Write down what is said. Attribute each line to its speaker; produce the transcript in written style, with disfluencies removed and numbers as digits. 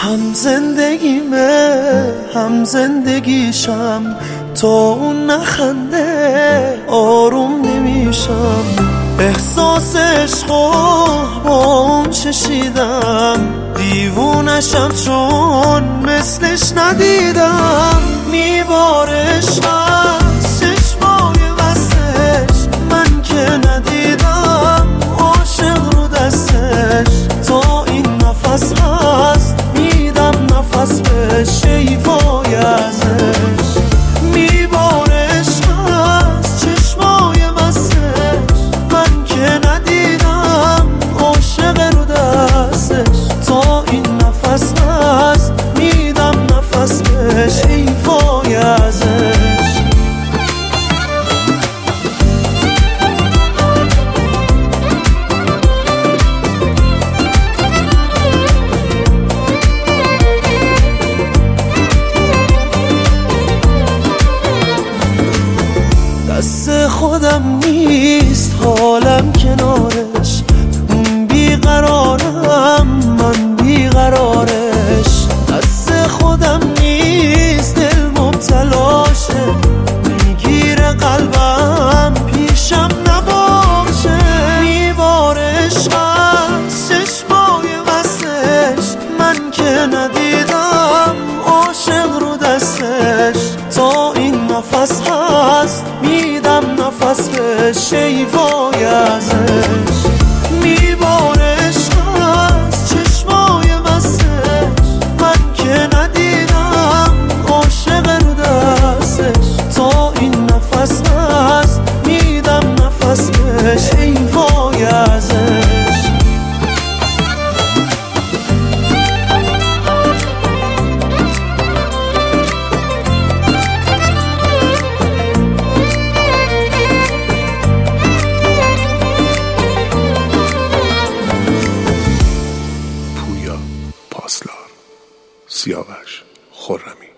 Speaker 1: هم زندگیمه هم زندگیشم، تا اون نخنده آروم نمیشم. احساس عشقو با اون چشیدم، دیوونشم چون مثلش ندیدم. میبارش از چشمای وستش، من که ندیدم عاشق رو دستش. تا این نفس هست میدم نفس بهش، ای وای ازش. میبارش از چشمای وستش، من که ندیدم عاشق رو دستش. تا این نفس هست میدم نفس بهش، ای وای ازش. دست خودم نیست حالم کنارش، بیقرارم من بیقرارش. دست خودم نیست دل مبتلاشه، میگیره قلبم پیشم نباشه. میبارش از چشمای وستش، من که ندیدم عاشق رو دستش. تا این نفس هست میدم نفس بهش، ای وای ازش. میبارش از چشمای وستش، من که ندیدم عاشق رو دستش. تا این نفس هست میدم نفس بهش، ای وای ازش.
Speaker 2: پاسلار، سیاوش خرمی.